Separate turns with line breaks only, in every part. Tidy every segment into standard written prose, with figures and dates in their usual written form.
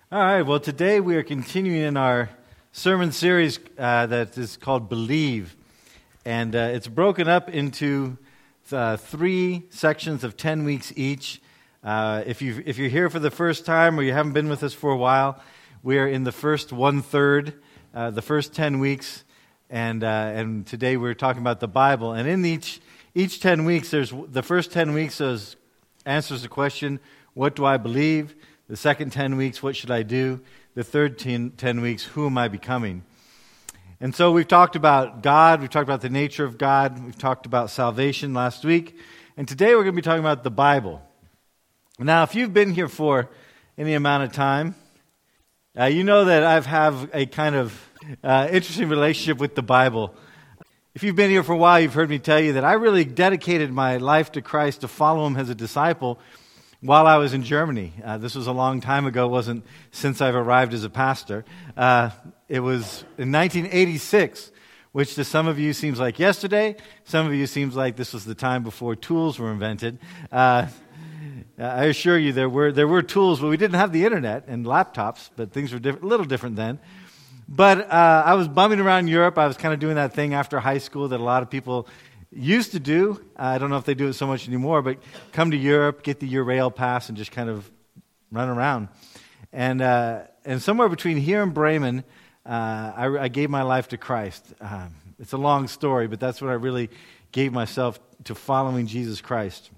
All right, well, today we are continuing in our sermon series that is called Believe. And it's broken up into 3 sections of 10 weeks each. If you're here for the first time or you haven't been with us for a while, we are in the first 1/3, the first 10 weeks. And today we're talking about the Bible. And in each 10 weeks, the first 10 weeks answers the question, what do I believe? The second 10 weeks, what should I do? The third 10 weeks, who am I becoming? And so we've talked about God, we've talked about the nature of God, we've talked about salvation last week, and today we're going to be talking about the Bible. Now, if you've been here for any amount of time, you know that I have a kind of interesting relationship with the Bible. If you've been here for a while, you've heard me tell you that I really dedicated my life to Christ to follow Him as a disciple while I was in Germany. This was a long time ago. It wasn't since I've arrived as a pastor. It was in 1986, which to some of you seems like yesterday. Some of you seems like this was the time before tools were invented. I assure you there were tools, but we didn't have the internet and laptops, but things were a little different then. But I was bumming around Europe. I was kind of doing that thing after high school that a lot of people used to do. I don't know if they do it so much anymore, but come to Europe, get the Eurail pass, and just kind of run around. And somewhere between here and Bremen, I gave my life to Christ. It's a long story, but that's when I really gave myself to following Jesus Christ.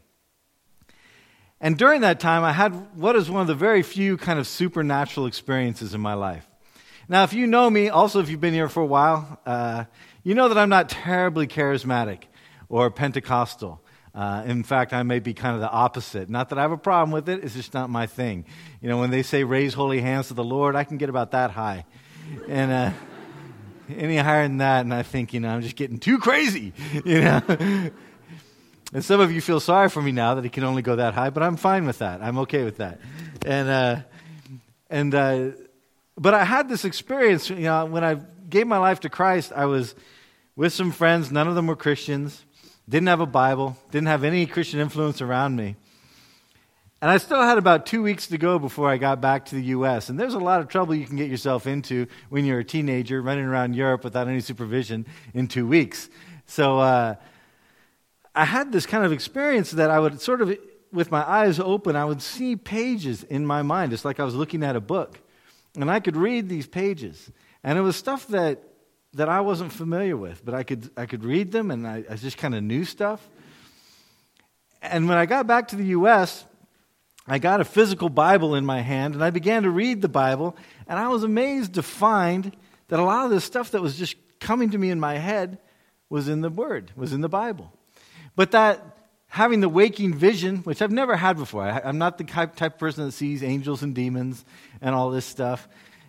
And during that time, I had what is one of the very few kind of supernatural experiences in my life. Now, if you know me, also if you've been here for a while, you know that I'm not terribly charismatic or Pentecostal. In fact, I may be kind of the opposite. Not that I have a problem with it, it's just not my thing. You know, when they say raise holy hands to the Lord, I can get about that high. And any higher than that, and I think, I'm just getting too crazy, And some of you feel sorry for me now that it can only go that high, but I'm fine with that. I'm okay with that. But I had this experience, when I gave my life to Christ, I was with some friends. None of them were Christians. Didn't have a Bible. Didn't have any Christian influence around me. And I still had about 2 weeks to go before I got back to the U.S. And there's a lot of trouble you can get yourself into when you're a teenager running around Europe without any supervision in 2 weeks. So I had this kind of experience that I would sort of, with my eyes open, I would see pages in my mind. It's like I was looking at a book. And I could read these pages. And it was stuff that I wasn't familiar with, but I could read them, and I just kind of knew stuff. And when I got back to the U.S., I got a physical Bible in my hand, and I began to read the Bible, and I was amazed to find that a lot of this stuff that was just coming to me in my head was in the Word, was in the Bible. But that having the waking vision, which I've never had before. I'm not the type of person that sees angels and demons and all this stuff.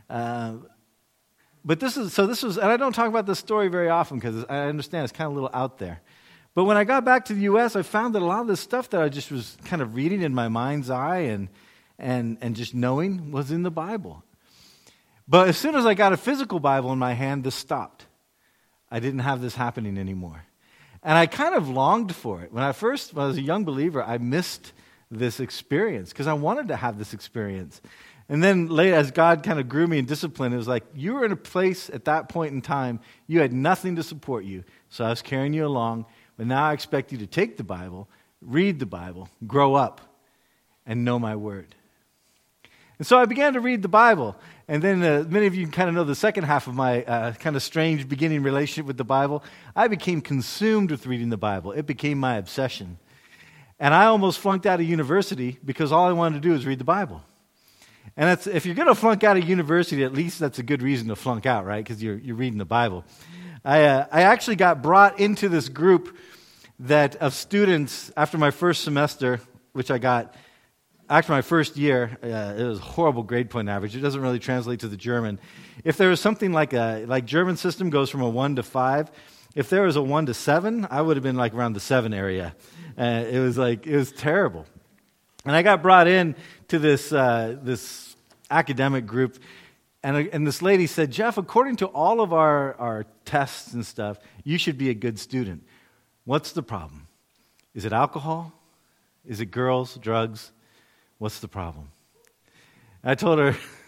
But this was, and I don't talk about this story very often because I understand it's kind of a little out there. But when I got back to the U.S., I found that a lot of this stuff that I just was kind of reading in my mind's eye and just knowing was in the Bible. But as soon as I got a physical Bible in my hand, this stopped. I didn't have this happening anymore. And I kind of longed for it. When I was a young believer, I missed this experience because I wanted to have this experience. And then later, as God kind of grew me and disciplined, it was like, you were in a place at that point in time, you had nothing to support you. So I was carrying you along. But now I expect you to take the Bible, read the Bible, grow up, and know my word. And so I began to read the Bible. And then many of you kind of know the second half of my kind of strange beginning relationship with the Bible. I became consumed with reading the Bible. It became my obsession. And I almost flunked out of university because all I wanted to do was read the Bible. And if you're going to flunk out of university, at least that's a good reason to flunk out, right? Because you're reading the Bible. I actually got brought into this group of students after my first semester, which I got after my first year. It was a horrible grade point average. It doesn't really translate to the German. If there was something like German system goes from a 1 to 5, if there was a 1 to 7, I would have been like around the 7 area. It was terrible. And I got brought in to this academic group, and this lady said, Jeff, according to all of our tests and stuff, you should be a good student. What's the problem? Is it alcohol? Is it girls, drugs? What's the problem? I told her,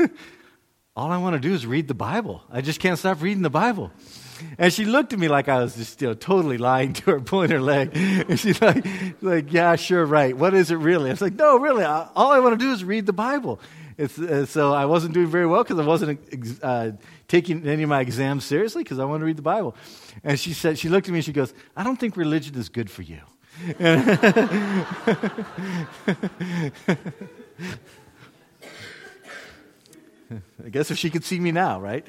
All I want to do is read the Bible. I just can't stop reading the Bible. And she looked at me like I was just totally lying to her, pulling her leg. And she's like, yeah, sure, right. What is it really? I was like, no, really, all I want to do is read the Bible. So I wasn't doing very well because I wasn't taking any of my exams seriously because I wanted to read the Bible. And she looked at me and she goes, I don't think religion is good for you. I guess if she could see me now, right?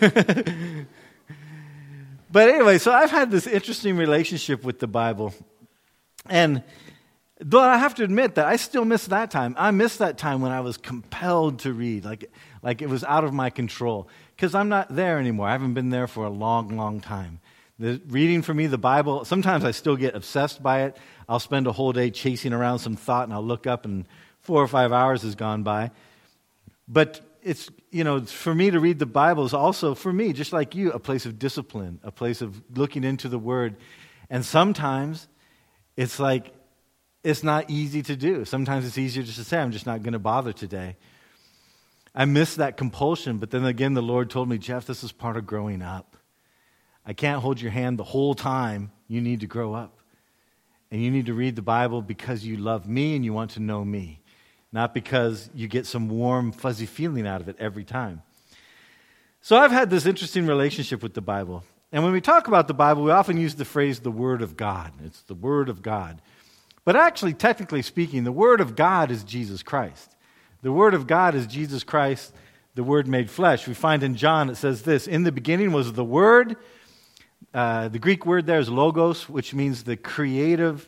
But anyway, so I've had this interesting relationship with the Bible. And though I have to admit that I still miss that time. I miss that time when I was compelled to read, like it was out of my control. Because I'm not there anymore. I haven't been there for a long, long time. The reading for me, the Bible, sometimes I still get obsessed by it. I'll spend a whole day chasing around some thought, and I'll look up, and 4 or 5 hours has gone by. But it's, for me to read the Bible is also, for me, just like you, a place of discipline, a place of looking into the Word. And sometimes it's like, it's not easy to do. Sometimes it's easier just to say, I'm just not going to bother today. I miss that compulsion, but then again, the Lord told me, Jeff, this is part of growing up. I can't hold your hand the whole time. You need to grow up. And you need to read the Bible because you love me and you want to know me. Not because you get some warm, fuzzy feeling out of it every time. So I've had this interesting relationship with the Bible. And when we talk about the Bible, we often use the phrase, the Word of God. It's the Word of God. But actually, technically speaking, the Word of God is Jesus Christ. The Word of God is Jesus Christ, the Word made flesh. We find in John, it says this, in the beginning was the Word. The Greek word there is logos, which means the creative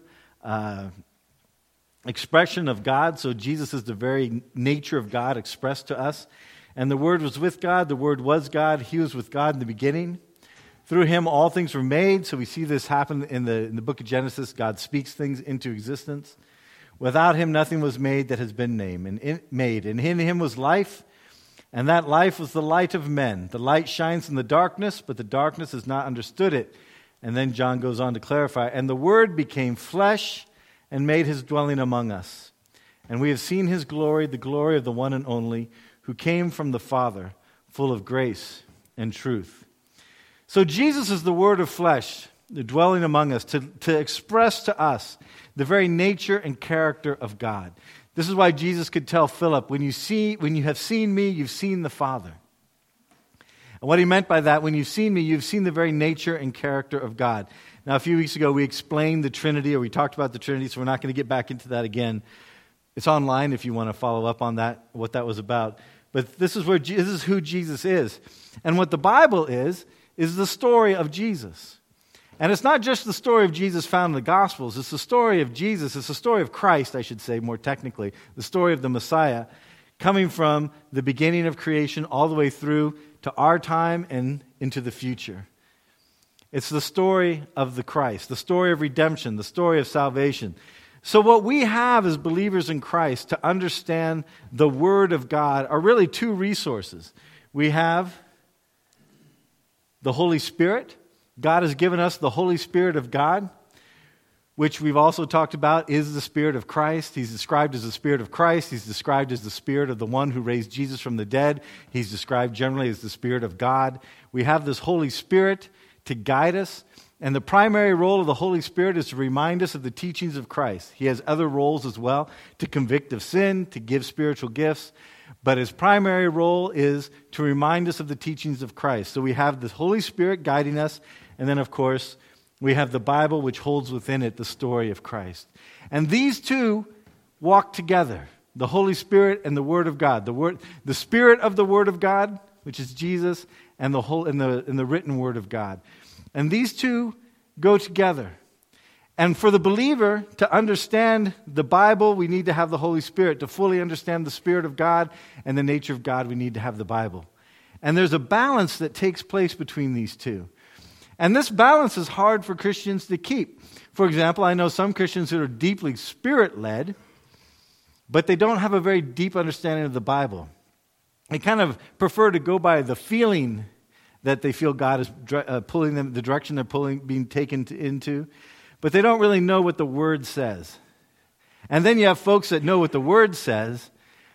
expression of God. So Jesus is the very nature of God expressed to us. And the Word was with God. The Word was God. He was with God in the beginning. Through Him, all things were made. So we see this happen in the book of Genesis. God speaks things into existence. Without Him, nothing was made that has been made. And in Him was life, and that life was the light of men. The light shines in the darkness, but the darkness has not understood it. And then John goes on to clarify, and the Word became flesh and made His dwelling among us. And we have seen His glory, the glory of the one and only, who came from the Father, full of grace and truth. So Jesus is the Word of flesh, the dwelling among us, to express to us the very nature and character of God. This is why Jesus could tell Philip, when you have seen me, you've seen the Father. And what he meant by that, when you've seen me, you've seen the very nature and character of God. Now, a few weeks ago, we explained the Trinity, or we talked about the Trinity, so we're not going to get back into that again. It's online if you want to follow up on that, what that was about. But this is who Jesus is. And what the Bible is the story of Jesus. And it's not just the story of Jesus found in the Gospels. It's the story of Jesus. It's the story of Christ, I should say, more technically. The story of the Messiah, coming from the beginning of creation all the way through to our time and into the future. It's the story of the Christ, the story of redemption, the story of salvation. So what we have as believers in Christ to understand the Word of God are really two resources. We have the Holy Spirit. God has given us the Holy Spirit of God, which we've also talked about is the Spirit of Christ. He's described as the Spirit of Christ. He's described as the Spirit of the one who raised Jesus from the dead. He's described generally as the Spirit of God. We have this Holy Spirit to guide us. And the primary role of the Holy Spirit is to remind us of the teachings of Christ. He has other roles as well, to convict of sin, to give spiritual gifts. But his primary role is to remind us of the teachings of Christ. So we have the Holy Spirit guiding us. And then, of course, we have the Bible, which holds within it the story of Christ. And these two walk together, the Holy Spirit and the Word of God. The Spirit of the Word of God, which is Jesus, and the written Word of God. And these two go together. And for the believer to understand the Bible, we need to have the Holy Spirit. To fully understand the Spirit of God and the nature of God, we need to have the Bible. And there's a balance that takes place between these two. And this balance is hard for Christians to keep. For example, I know some Christians who are deeply Spirit-led, but they don't have a very deep understanding of the Bible. They kind of prefer to go by the feeling that they feel God is pulling them, the direction they're being taken into, but they don't really know what the Word says. And then you have folks that know what the Word says,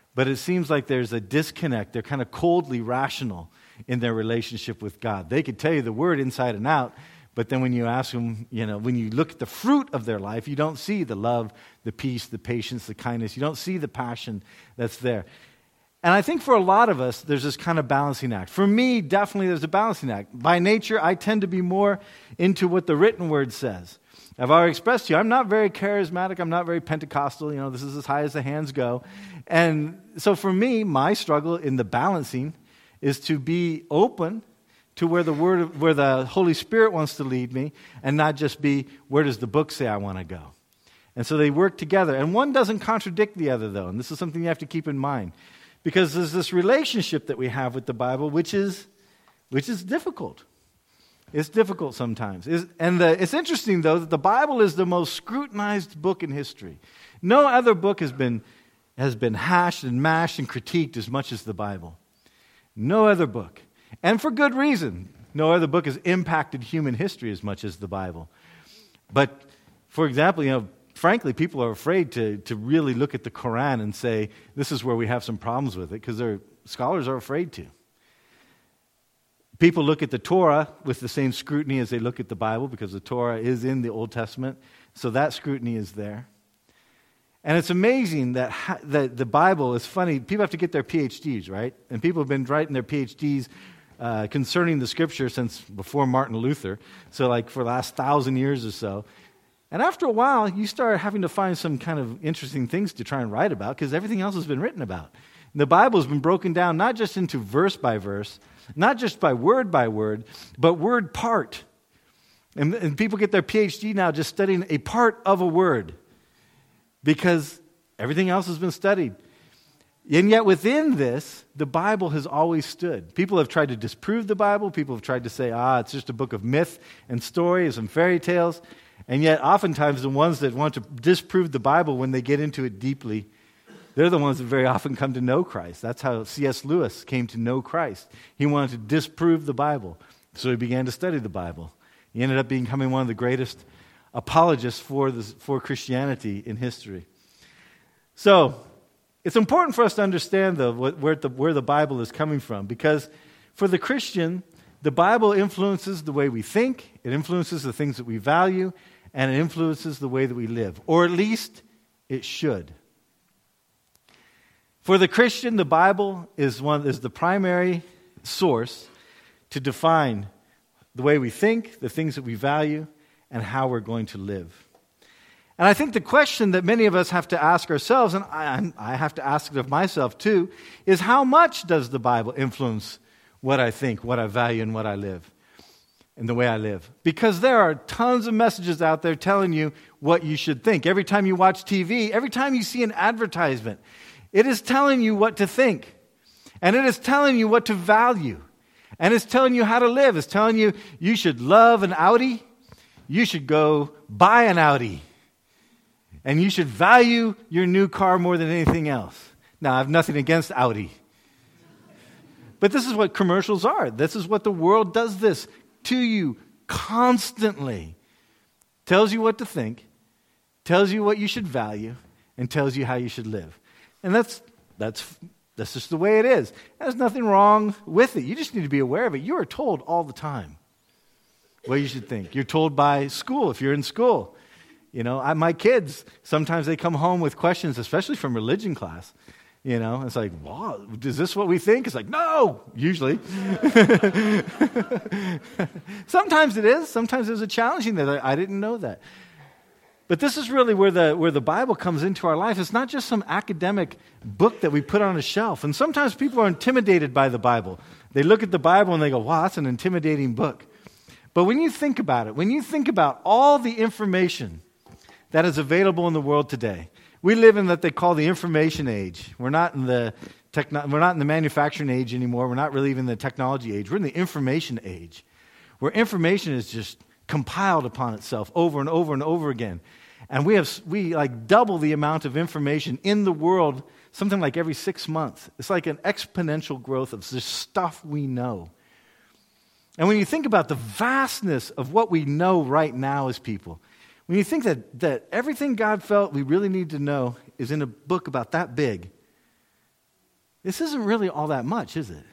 but it seems like there's a disconnect. They're kind of coldly rational in their relationship with God. They could tell you the word inside and out, but then when you ask them, when you look at the fruit of their life, you don't see the love, the peace, the patience, the kindness. You don't see the passion that's there. And I think for a lot of us, there's this kind of balancing act. For me, definitely there's a balancing act. By nature, I tend to be more into what the written word says. I've already expressed to you, I'm not very charismatic. I'm not very Pentecostal. This is as high as the hands go. And so for me, my struggle in the balancing is to be open to where the Holy Spirit wants to lead me, and not just be, where does the book say I want to go? And so they work together. And one doesn't contradict the other, though. And this is something you have to keep in mind. Because there's this relationship that we have with the Bible, which is difficult. It's difficult sometimes. It's interesting, though, that the Bible is the most scrutinized book in history. No other book has been hashed and mashed and critiqued as much as the Bible. No other book. And for good reason. No other book has impacted human history as much as the Bible. But, for example, frankly, people are afraid to really look at the Quran and say, this is where we have some problems with it, because scholars are afraid to. People look at the Torah with the same scrutiny as they look at the Bible, because the Torah is in the Old Testament, so that scrutiny is there. And it's amazing that the Bible is funny. People have to get their PhDs, right? And people have been writing their PhDs concerning the Scripture since before Martin Luther, so for the last 1,000 years or so. And after a while, you start having to find some kind of interesting things to try and write about, because everything else has been written about. And the Bible has been broken down not just into verse by verse, not just by word, but word part. And people get their PhD now just studying a part of a word, because everything else has been studied. And yet within this, the Bible has always stood. People have tried to disprove the Bible. People have tried to say, it's just a book of myth and stories and fairy tales. And yet, oftentimes, the ones that want to disprove the Bible when they get into it deeply, they're the ones that very often come to know Christ. That's how C.S. Lewis came to know Christ. He wanted to disprove the Bible, so he began to study the Bible. He ended up becoming one of the greatest apologists for Christianity in history. So, it's important for us to understand, though, where the Bible is coming from, because for the Christian, the Bible influences the way we think, it influences the things that we value, and it influences the way that we live. Or at least it should. For the Christian, the Bible is the primary source to define the way we think, the things that we value, and how we're going to live. And I think the question that many of us have to ask ourselves, and I have to ask it of myself too, is how much does the Bible influence what I think, what I value, and what I live, and the way I live? Because there are tons of messages out there telling you what you should think. Every time you watch TV, every time you see an advertisement, it is telling you what to think. And it is telling you what to value. And it's telling you how to live. It's telling you you should love an Audi. You should go buy an Audi. And you should value your new car more than anything else. Now, I have nothing against Audi. But this is what commercials are. This is what the world does this to you constantly. Tells you what to think, tells you what you should value, and tells you how you should live. And that's just the way it is. There's nothing wrong with it. You just need to be aware of it. You are told all the time what you should think. You're told by school, if you're in school. My kids, sometimes they come home with questions, especially from religion class. It's like, wow, is this what we think? It's like, no, usually. Sometimes it is. Sometimes there's a challenging that I didn't know that. But this is really where the Bible comes into our life. It's not just some academic book that we put on a shelf. And sometimes people are intimidated by the Bible. They look at the Bible and they go, wow, that's an intimidating book. But when you think about it, when you think about all the information that is available in the world today, we live in what they call the information age. We're not in the manufacturing age anymore. We're not really even in the technology age. We're in the information age, where information is just compiled upon itself over and over and over again. And we double the amount of information in the world, something like every 6 months. It's like an exponential growth of this stuff we know. And when you think about the vastness of what we know right now as people, when you think that everything God felt we really need to know is in a book about that big, This isn't really all that much, is it?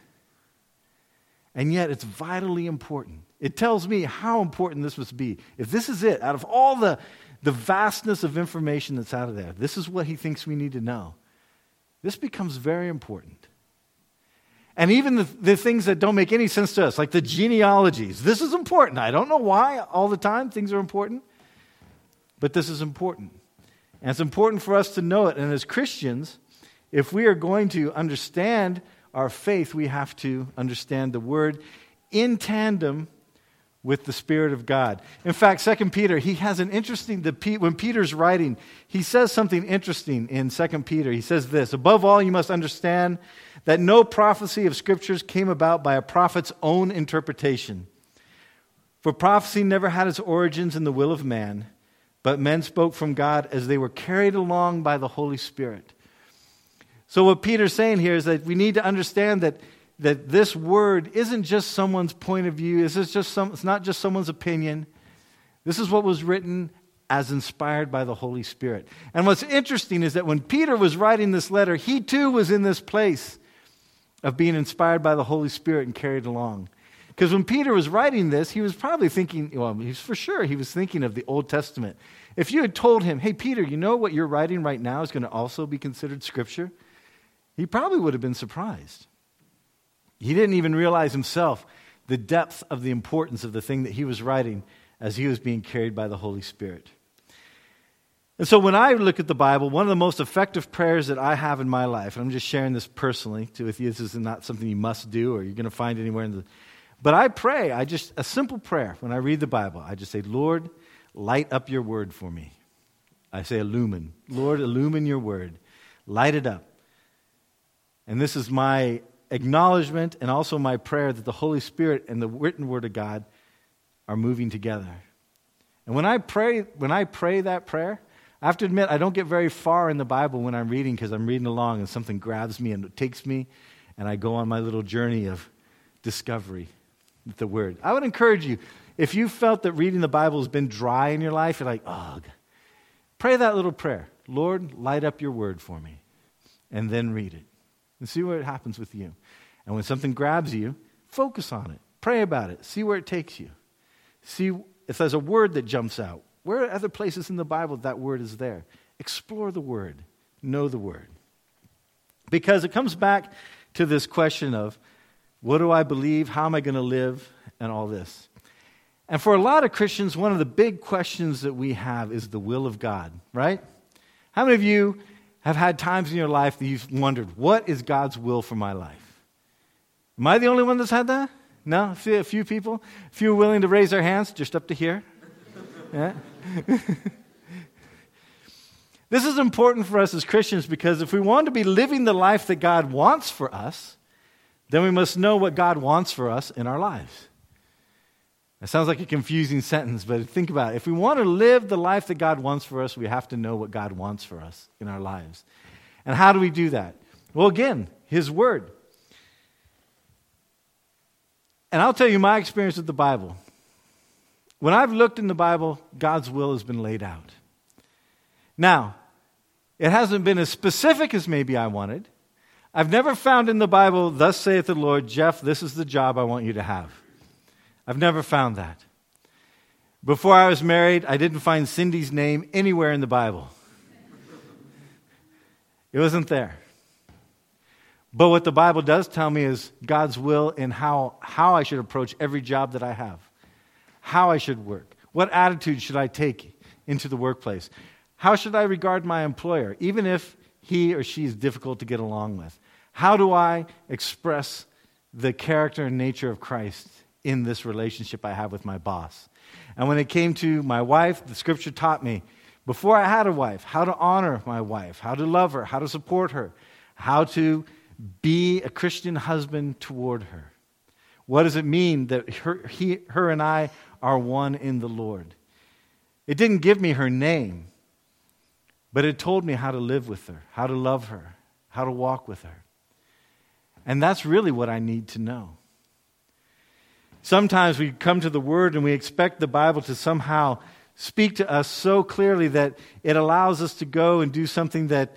And yet it's vitally important. It tells me how important this must be. If this is it, out of all the vastness of information that's out of there, this is what he thinks we need to know. This becomes very important. And even the things that don't make any sense to us, like the genealogies, this is important. I don't know why all the time things are important, but this is important. And it's important for us to know it. And as Christians, if we are going to understand our faith, we have to understand the Word in tandem with the Spirit of God. In fact, 2 Peter, he has an interesting, when Peter's writing, he says something interesting in 2 Peter. He says this, above all, you must understand that no prophecy of Scriptures came about by a prophet's own interpretation. For prophecy never had its origins in the will of man, but men spoke from God as they were carried along by the Holy Spirit. So what Peter's saying here is that we need to understand that this word isn't just someone's point of view. It's not just someone's opinion. This is what was written as inspired by the Holy Spirit. And what's interesting is that when Peter was writing this letter, he too was in this place of being inspired by the Holy Spirit and carried along. Because when Peter was writing this, he was probably thinking, he was thinking of the Old Testament. If you had told him, hey, Peter, you know what you're writing right now is going to also be considered Scripture? He probably would have been surprised. He didn't even realize himself the depth of the importance of the thing that he was writing as he was being carried by the Holy Spirit. And so when I look at the Bible, one of the most effective prayers that I have in my life, and I'm just sharing this personally with you, this is not something you must do or you're going to find anywhere but I pray, a simple prayer when I read the Bible. I just say, Lord, light up your word for me. I say illumine. Lord, illumine your word. Light it up. And this is my acknowledgement and also my prayer that the Holy Spirit and the written word of God are moving together. And when I pray that prayer, I have to admit I don't get very far in the Bible when I'm reading because I'm reading along and something grabs me and it takes me and I go on my little journey of discovery with the word. I would encourage you, if you felt that reading the Bible has been dry in your life, you're like, oh, pray that little prayer. Lord, light up your word for me. And then read it. And see what happens with you. And when something grabs you, focus on it. Pray about it. See where it takes you. See if there's a word that jumps out. Where are other places in the Bible that word is there? Explore the word. Know the word. Because it comes back to this question of, what do I believe? How am I going to live? And all this. And for a lot of Christians, one of the big questions that we have is the will of God, right? How many of you have had times in your life that you've wondered, what is God's will for my life? Am I the only one that's had that? No? A few people? A few willing to raise their hands, just up to here? Yeah. This is important for us as Christians because if we want to be living the life that God wants for us, then we must know what God wants for us in our lives. That sounds like a confusing sentence, but think about it. If we want to live the life that God wants for us, we have to know what God wants for us in our lives. And how do we do that? Well, again, His Word. And I'll tell you my experience with the Bible. When I've looked in the Bible, God's will has been laid out. Now, it hasn't been as specific as maybe I wanted. I've never found in the Bible, thus saith the Lord, Jeff, this is the job I want you to have. I've never found that. Before I was married, I didn't find Cindy's name anywhere in the Bible. It wasn't there. But what the Bible does tell me is God's will in how I should approach every job that I have. How I should work. What attitude should I take into the workplace? How should I regard my employer, even if he or she is difficult to get along with? How do I express the character and nature of Christ in this relationship I have with my boss? And when it came to my wife, the Scripture taught me, before I had a wife, how to honor my wife, how to love her, how to support her, how to be a Christian husband toward her. What does it mean that her and I are one in the Lord? It didn't give me her name, but it told me how to live with her, how to love her, how to walk with her. And that's really what I need to know. Sometimes we come to the Word and we expect the Bible to somehow speak to us so clearly that it allows us to go and do something that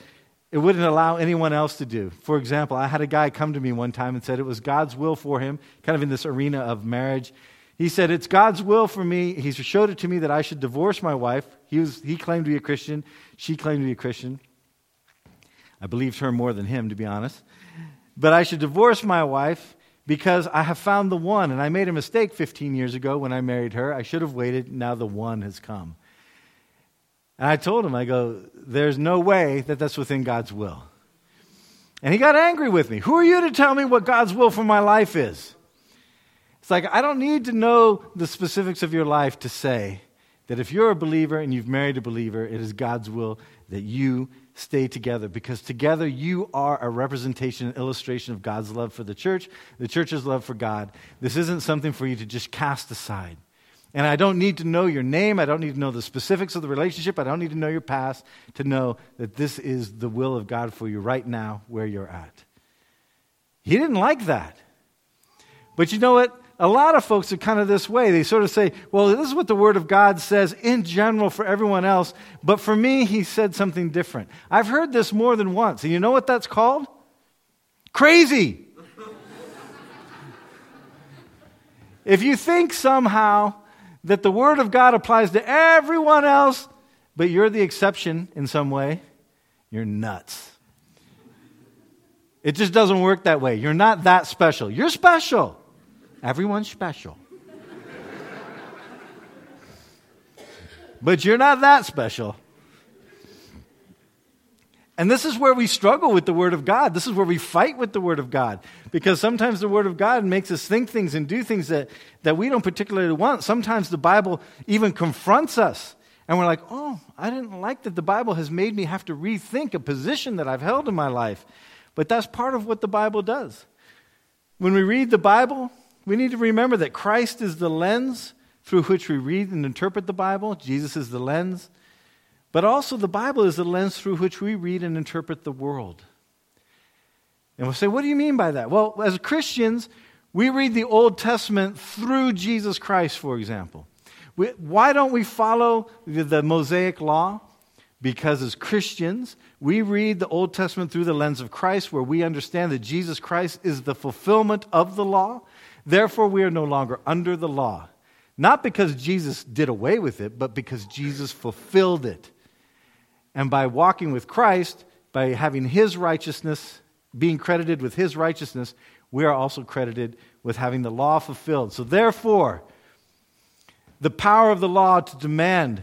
it wouldn't allow anyone else to do. For example, I had a guy come to me one time and said it was God's will for him, kind of in this arena of marriage. He said, it's God's will for me. He showed it to me that I should divorce my wife. He claimed to be a Christian. She claimed to be a Christian. I believed her more than him, to be honest. But I should divorce my wife because I have found the one. And I made a mistake 15 years ago when I married her. I should have waited. Now the one has come. And I told him, I go, there's no way that that's within God's will. And he got angry with me. Who are you to tell me what God's will for my life is? It's like, I don't need to know the specifics of your life to say that if you're a believer and you've married a believer, it is God's will that you stay together, because together you are a representation and illustration of God's love for the church's love for God. This isn't something for you to just cast aside. And I don't need to know your name. I don't need to know the specifics of the relationship. I don't need to know your past to know that this is the will of God for you right now where you're at. He didn't like that. But you know what? A lot of folks are kind of this way. They sort of say, well, this is what the Word of God says in general for everyone else, but for me, He said something different. I've heard this more than once, and you know what that's called? Crazy. If you think somehow that the Word of God applies to everyone else, but you're the exception in some way, you're nuts. It just doesn't work that way. You're not that special. You're special. Everyone's special. But you're not that special. And this is where we struggle with the Word of God. This is where we fight with the Word of God. Because sometimes the Word of God makes us think things and do things that we don't particularly want. Sometimes the Bible even confronts us. And we're like, oh, I didn't like that the Bible has made me have to rethink a position that I've held in my life. But that's part of what the Bible does. When we read the Bible, we need to remember that Christ is the lens through which we read and interpret the Bible. Jesus is the lens. But also the Bible is the lens through which we read and interpret the world. And we'll say, what do you mean by that? Well, as Christians, we read the Old Testament through Jesus Christ, for example. Why don't we follow the Mosaic law? Because as Christians, we read the Old Testament through the lens of Christ, where we understand that Jesus Christ is the fulfillment of the law. Therefore, we are no longer under the law. Not because Jesus did away with it, but because Jesus fulfilled it. And by walking with Christ, by having His righteousness, being credited with His righteousness, we are also credited with having the law fulfilled. So therefore, the power of the law to demand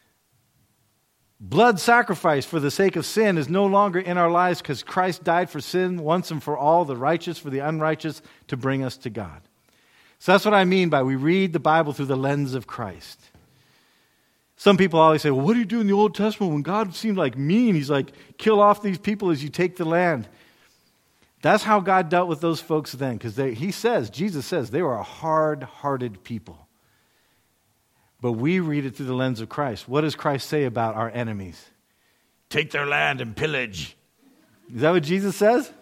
blood sacrifice for the sake of sin is no longer in our lives, because Christ died for sin once and for all, the righteous for the unrighteous, to bring us to God. So that's what I mean by we read the Bible through the lens of Christ. Some people always say, well, what do you do in the Old Testament when God seemed like mean? He's like, kill off these people as you take the land. That's how God dealt with those folks then, because Jesus says, they were a hard-hearted people. But we read it through the lens of Christ. What does Christ say about our enemies? Take their land and pillage. Is that what Jesus says?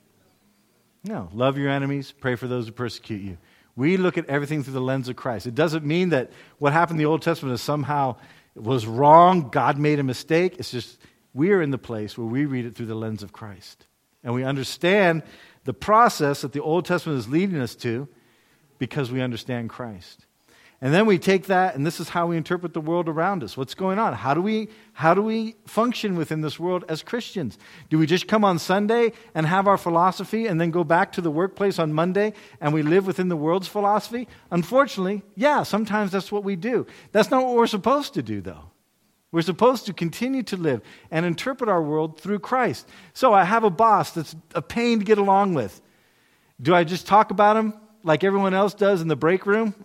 No. Love your enemies. Pray for those who persecute you. We look at everything through the lens of Christ. It doesn't mean that what happened in the Old Testament is somehow was wrong, God made a mistake. It's just we are in the place where we read it through the lens of Christ. And we understand the process that the Old Testament is leading us to because we understand Christ. And then we take that, and this is how we interpret the world around us. What's going on? How do we function within this world as Christians? Do we just come on Sunday and have our philosophy and then go back to the workplace on Monday and we live within the world's philosophy? Unfortunately, yeah, sometimes that's what we do. That's not what we're supposed to do, though. We're supposed to continue to live and interpret our world through Christ. So I have a boss that's a pain to get along with. Do I just talk about him like everyone else does in the break room?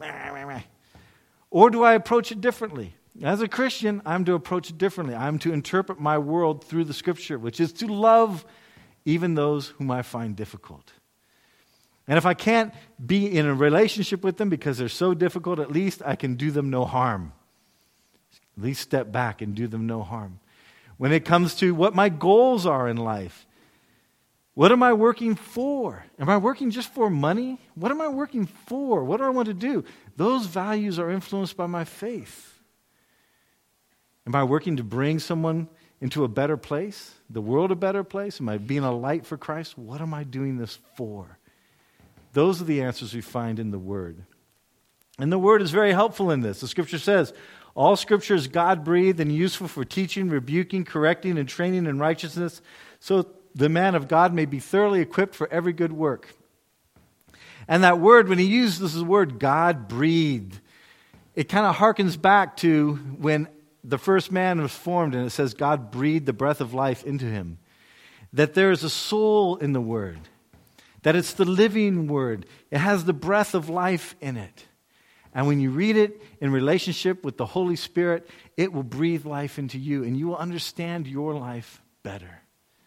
Or do I approach it differently? As a Christian, I'm to approach it differently. I'm to interpret my world through the Scripture, which is to love even those whom I find difficult. And if I can't be in a relationship with them because they're so difficult, at least I can do them no harm. At least step back and do them no harm. When it comes to what my goals are in life, what am I working for? Am I working just for money? What am I working for? What do I want to do? Those values are influenced by my faith. Am I working to bring someone into a better place? The world a better place? Am I being a light for Christ? What am I doing this for? Those are the answers we find in the Word. And the Word is very helpful in this. The Scripture says, all Scripture is God-breathed and useful for teaching, rebuking, correcting, and training in righteousness, so the man of God may be thoroughly equipped for every good work. And that word, when he uses the word God-breathed, it kind of harkens back to when the first man was formed, and it says God breathed the breath of life into him. That there is a soul in the Word. That it's the living Word. It has the breath of life in it. And when you read it in relationship with the Holy Spirit, it will breathe life into you, and you will understand your life better.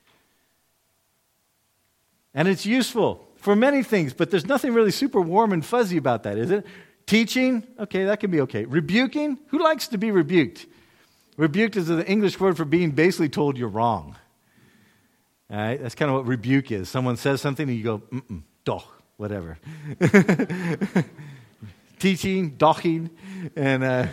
And it's useful for many things, but there's nothing really super warm and fuzzy about that, is it? Teaching, okay, that can be okay. Rebuking, who likes to be rebuked? Rebuked is the English word for being basically told you're wrong. All right, that's kind of what rebuke is. Someone says something and you go, doch, whatever. Teaching, doching, and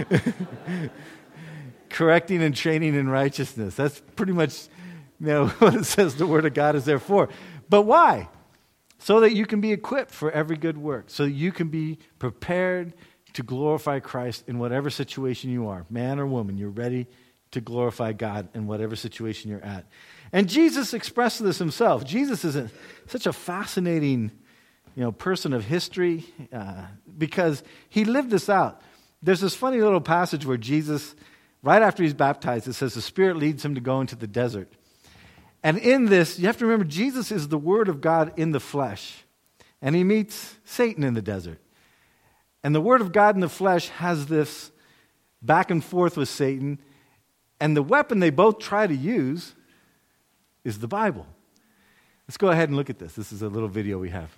correcting and training in righteousness. That's pretty much what it says the Word of God is there for. But why? So that you can be equipped for every good work. So that you can be prepared to glorify Christ in whatever situation you are. Man or woman, you're ready to glorify God in whatever situation you're at. And Jesus expressed this himself. Jesus is such a fascinating person of history because he lived this out. There's this funny little passage where Jesus, right after he's baptized, it says the Spirit leads him to go into the desert. And in this, you have to remember, Jesus is the Word of God in the flesh. And he meets Satan in the desert. And the Word of God in the flesh has this back and forth with Satan. And the weapon they both try to use is the Bible. Let's go ahead and look at this. This is a little video we have.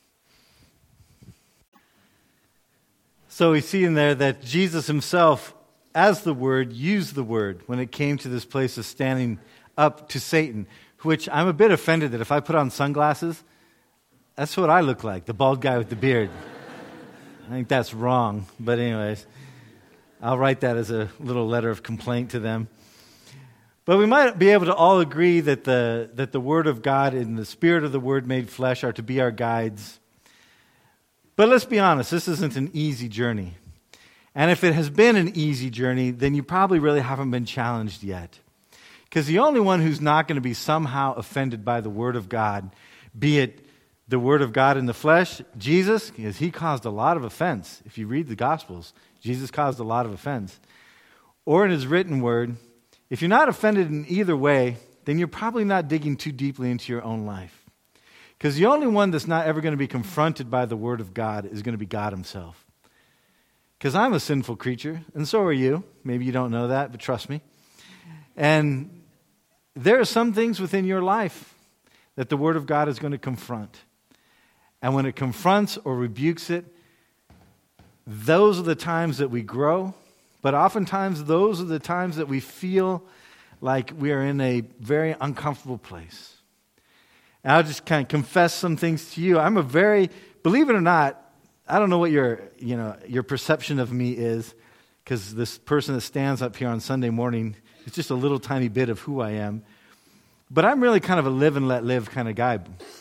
So we see in there that Jesus himself, as the Word, used the Word when it came to this place of standing up to Satan, which I'm a bit offended that if I put on sunglasses, that's what I look like, the bald guy with the beard. I think that's wrong, but anyways, I'll write that as a little letter of complaint to them. But we might be able to all agree that the Word of God and the Spirit of the Word made flesh are to be our guides. But let's be honest, this isn't an easy journey. And if it has been an easy journey, then you probably really haven't been challenged yet. Because the only one who's not going to be somehow offended by the Word of God, be it the Word of God in the flesh, Jesus, because he caused a lot of offense. If you read the Gospels, Jesus caused a lot of offense. Or in his written Word, if you're not offended in either way, then you're probably not digging too deeply into your own life. Because the only one that's not ever going to be confronted by the Word of God is going to be God himself. Because I'm a sinful creature, and so are you. Maybe you don't know that, but trust me. And there are some things within your life that the Word of God is going to confront. And when it confronts or rebukes it, those are the times that we grow. But oftentimes, those are the times that we feel like we are in a very uncomfortable place. And I'll just kind of confess some things to you. Believe it or not, I don't know what your perception of me is, because this person that stands up here on Sunday morning is just a little tiny bit of who I am. But I'm really kind of a live and let live kind of guy.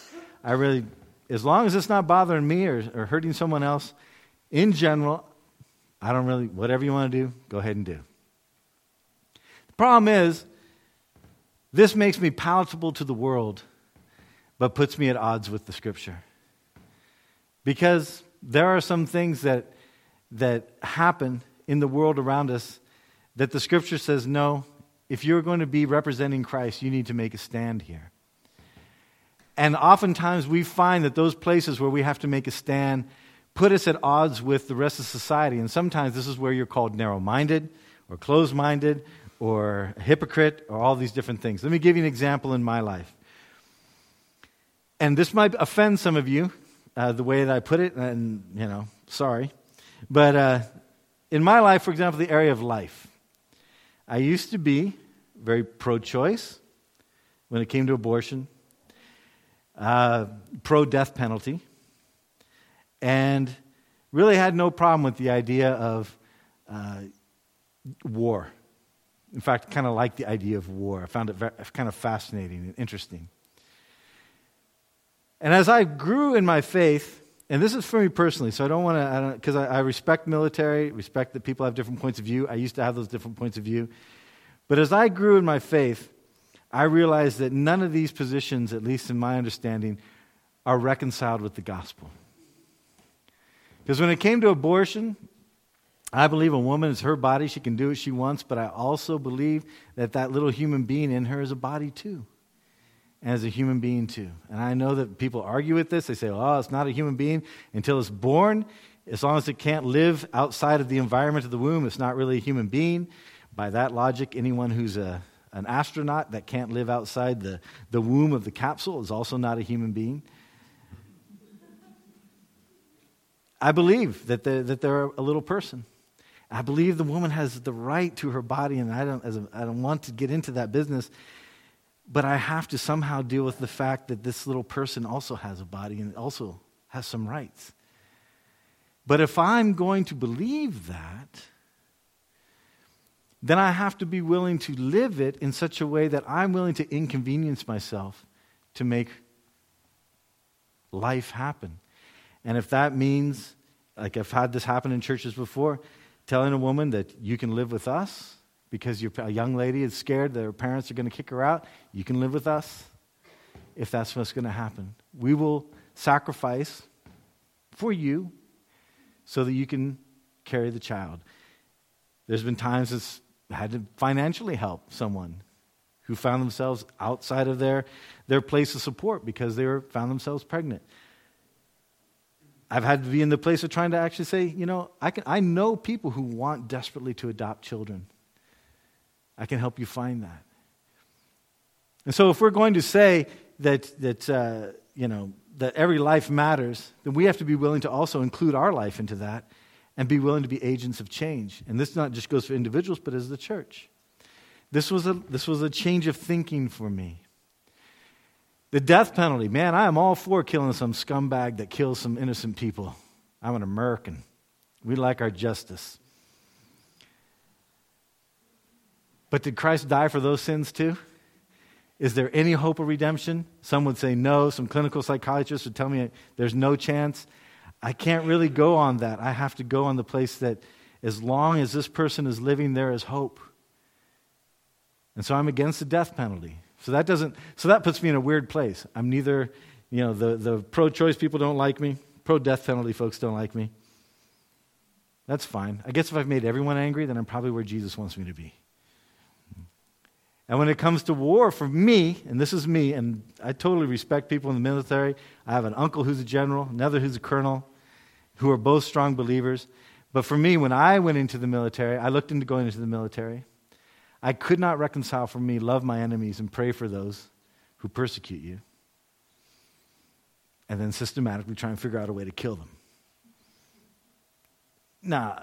As long as it's not bothering me or hurting someone else, in general, I don't really, whatever you want to do, go ahead and do. The problem is, this makes me palatable to the world, but puts me at odds with the Scripture. Because there are some things that happen in the world around us that the Scripture says, no, if you're going to be representing Christ, you need to make a stand here. And oftentimes we find that those places where we have to make a stand put us at odds with the rest of society. And sometimes this is where you're called narrow-minded or closed-minded or a hypocrite or all these different things. Let me give you an example in my life. And this might offend some of you, the way that I put it, and, sorry. But in my life, for example, the area of life, I used to be very pro-choice when it came to abortion, pro-death penalty, and really had no problem with the idea of war. In fact, I kind of like the idea of war. I found it kind of fascinating and interesting. And as I grew in my faith, and this is for me personally, so I don't want to, because I respect military, respect that people have different points of view. I used to have those different points of view. But as I grew in my faith, I realized that none of these positions, at least in my understanding, are reconciled with the gospel. Because when it came to abortion, I believe a woman is her body. She can do what she wants, but I also believe that that little human being in her is a body too, and is a human being too. And I know that people argue with this. They say, oh, it's not a human being until it's born. As long as it can't live outside of the environment of the womb, it's not really a human being. By that logic, anyone who's an astronaut that can't live outside the womb of the capsule is also not a human being. I believe that they're a little person. I believe the woman has the right to her body, and I don't want to get into that business, but I have to somehow deal with the fact that this little person also has a body and also has some rights. But if I'm going to believe that, then I have to be willing to live it in such a way that I'm willing to inconvenience myself to make life happen. And if that means, like I've had this happen in churches before, telling a woman that you can live with us because a young lady is scared that her parents are going to kick her out, you can live with us if that's what's going to happen. We will sacrifice for you so that you can carry the child. There's been times it's had to financially help someone who found themselves outside of their place of support because they found themselves pregnant. I've had to be in the place of trying to actually say, I know people who want desperately to adopt children. I can help you find that. And so if we're going to say that every life matters, then we have to be willing to also include our life into that and be willing to be agents of change. And this not just goes for individuals, but as the church. This was a change of thinking for me. The death penalty, man, I am all for killing some scumbag that kills some innocent people. I'm an American. We like our justice. But did Christ die for those sins too? Is there any hope of redemption? Some would say no. Some clinical psychologists would tell me there's no chance. I can't really go on that. I have to go on the place that as long as this person is living, there is hope. And so I'm against the death penalty. So that puts me in a weird place. I'm neither, the pro-choice people don't like me. Pro-death penalty folks don't like me. That's fine. I guess if I've made everyone angry, then I'm probably where Jesus wants me to be. And when it comes to war, for me, and this is me, and I totally respect people in the military. I have an uncle who's a general, another who's a colonel, who are both strong believers. But for me, when I went into the military, I looked into going into the military. I could not reconcile for me, love my enemies and pray for those who persecute you, and then systematically try and figure out a way to kill them. Now,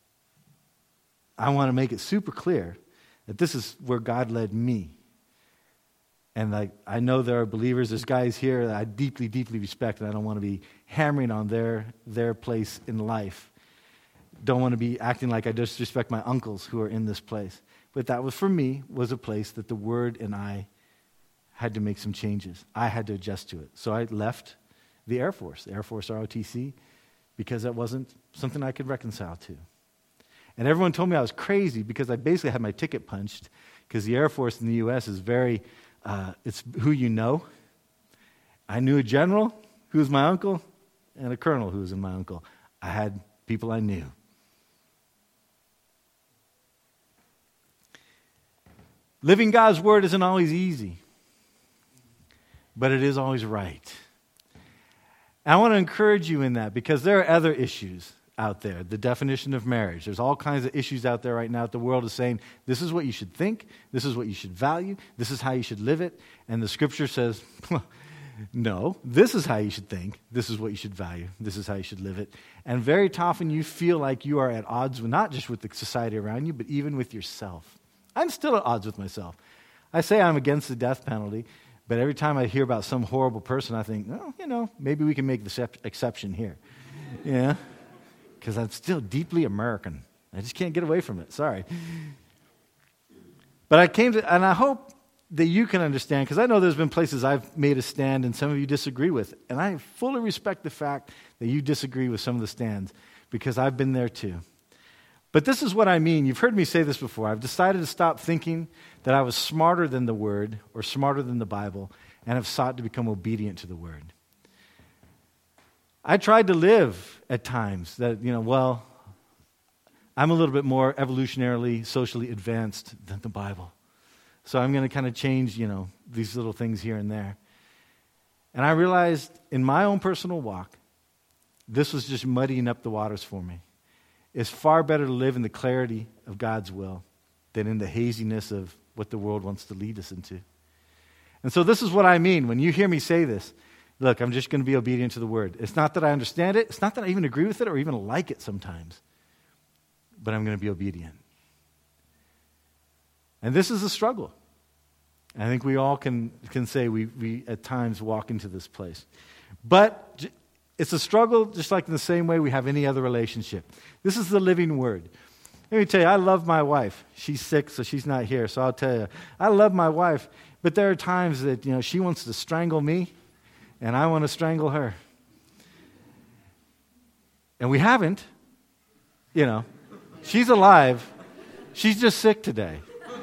I want to make it super clear that this is where God led me. And I know there are believers, there's guys here that I deeply, deeply respect, and I don't want to be hammering on their place in life. Don't want to be acting like I disrespect my uncles who are in this place. But that was, for me, was a place that the Word and I had to make some changes. I had to adjust to it. So I left the Air Force ROTC, because that wasn't something I could reconcile to. And everyone told me I was crazy because I basically had my ticket punched, because the Air Force in the U.S. is very, it's who you know. I knew a general who was my uncle and a colonel who was my uncle. I had people I knew. Living God's Word isn't always easy, but it is always right. And I want to encourage you in that, because there are other issues out there. The definition of marriage. There's all kinds of issues out there right now that the world is saying, this is what you should think, this is what you should value, this is how you should live it. And the Scripture says, no, this is how you should think, this is what you should value, this is how you should live it. And very often you feel like you are at odds with, not just with the society around you, but even with yourself. I'm still at odds with myself. I say I'm against the death penalty, but every time I hear about some horrible person, I think, maybe we can make the exception here. Yeah, because I'm still deeply American. I just can't get away from it. Sorry. But and I hope that you can understand, because I know there's been places I've made a stand and some of you disagree with. And I fully respect the fact that you disagree with some of the stands, because I've been there too. But this is what I mean. You've heard me say this before. I've decided to stop thinking that I was smarter than the Word or smarter than the Bible, and have sought to become obedient to the Word. I tried to live at times that, I'm a little bit more evolutionarily, socially advanced than the Bible. So I'm going to kind of change, these little things here and there. And I realized in my own personal walk, this was just muddying up the waters for me. It's far better to live in the clarity of God's will than in the haziness of what the world wants to lead us into. And so this is what I mean when you hear me say this. Look, I'm just going to be obedient to the Word. It's not that I understand it. It's not that I even agree with it or even like it sometimes. But I'm going to be obedient. And this is a struggle. I think we all can say we at times walk into this place. But it's a struggle just like in the same way we have any other relationship. This is the living Word. Let me tell you, I love my wife. She's sick, so she's not here. So I'll tell you, I love my wife. But there are times that, she wants to strangle me, and I want to strangle her. And we haven't. She's alive. She's just sick today.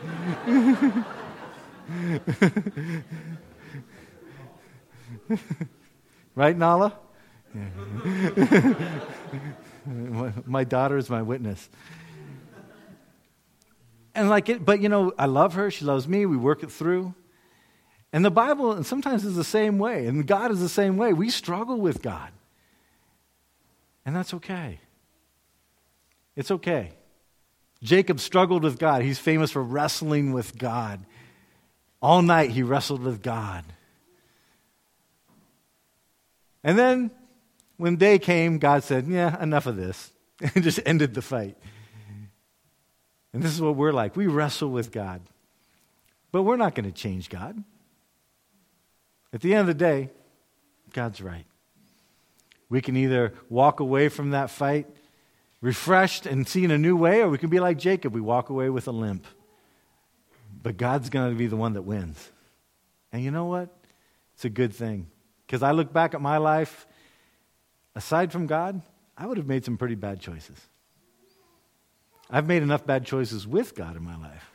Right, Nala? Yeah. My daughter is my witness. And but I love her. She loves me. We work it through. And the Bible, and sometimes is the same way. And God is the same way. We struggle with God. And that's okay. It's okay. Jacob struggled with God. He's famous for wrestling with God. All night he wrestled with God. And then when day came, God said, yeah, enough of this. And just ended the fight. And this is what we're like. We wrestle with God. But we're not going to change God. At the end of the day, God's right. We can either walk away from that fight refreshed and see in a new way, or we can be like Jacob. We walk away with a limp. But God's going to be the one that wins. And you know what? It's a good thing. Because I look back at my life, aside from God, I would have made some pretty bad choices. I've made enough bad choices with God in my life.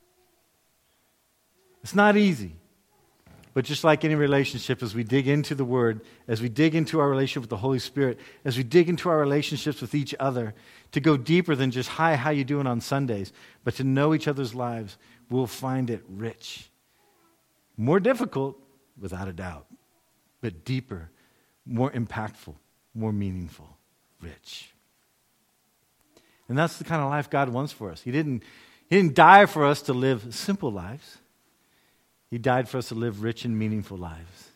It's not easy. But just like any relationship, as we dig into the Word, as we dig into our relationship with the Holy Spirit, as we dig into our relationships with each other, to go deeper than just, hi, how you doing on Sundays, but to know each other's lives, we'll find it rich. More difficult, without a doubt, but deeper, more impactful, more meaningful, rich. And that's the kind of life God wants for us. He didn't die for us to live simple lives. He died for us to live rich and meaningful lives.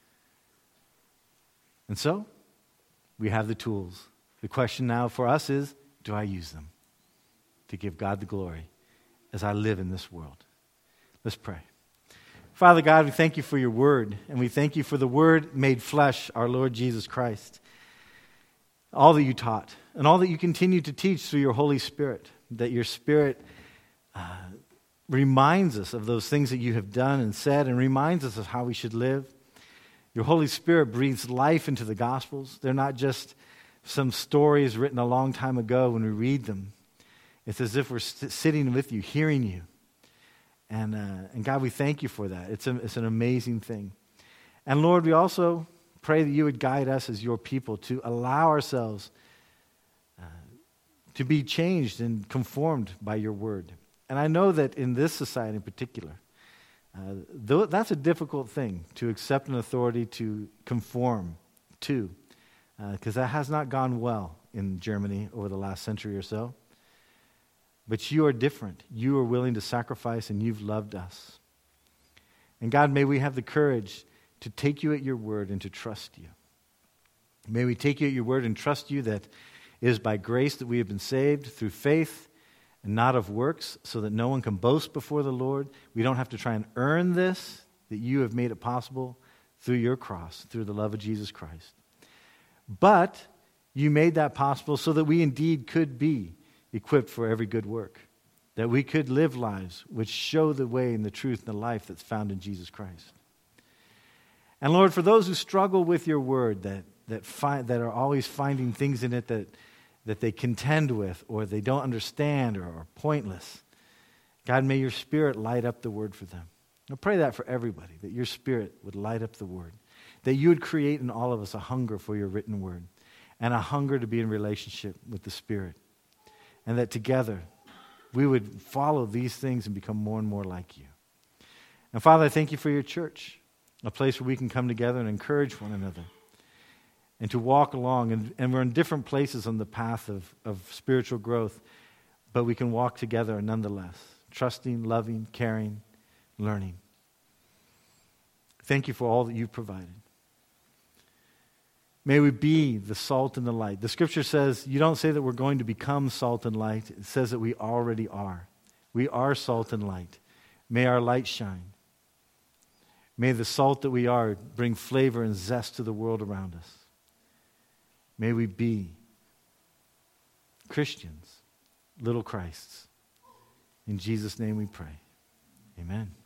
And so, we have the tools. The question now for us is, do I use them to give God the glory as I live in this world? Let's pray. Father God, we thank you for your word, and we thank you for the word made flesh, our Lord Jesus Christ. All that you taught, and all that you continue to teach through your Holy Spirit, that your Spirit reminds us of those things that you have done and said, and reminds us of how we should live. Your Holy Spirit breathes life into the Gospels. They're not just some stories written a long time ago when we read them. It's as if we're sitting with you, hearing you. And God, we thank you for that. It's an amazing thing. And Lord, we also pray that you would guide us as your people to allow ourselves to be changed and conformed by your word. And I know that in this society in particular, that's a difficult thing, to accept an authority to conform to, because that has not gone well in Germany over the last century or so. But you are different. You are willing to sacrifice, and you've loved us. And God, may we have the courage to take you at your word and to trust you. May we take you at your word and trust you that it is by grace that we have been saved through faith and not of works, so that no one can boast before the Lord. We don't have to try and earn this, that you have made it possible through your cross, through the love of Jesus Christ. But you made that possible so that we indeed could be equipped for every good work. that we could live lives which show the way and the truth and the life that's found in Jesus Christ. And Lord, for those who struggle with your word, that are always finding things in it that they contend with or they don't understand or are pointless, God, may your Spirit light up the word for them. I pray that for everybody, that your Spirit would light up the word, that you would create in all of us a hunger for your written word and a hunger to be in relationship with the Spirit, and that together we would follow these things and become more and more like you. And Father, I thank you for your church, a place where we can come together and encourage one another and to walk along. And we're in different places on the path of spiritual growth, but we can walk together nonetheless, trusting, loving, caring, learning. Thank you for all that you've provided. May we be the salt and the light. The scripture says, you don't say that we're going to become salt and light. It says that we already are. We are salt and light. May our light shine. May the salt that we are bring flavor and zest to the world around us. May we be Christians, little Christs. In Jesus' name we pray. Amen.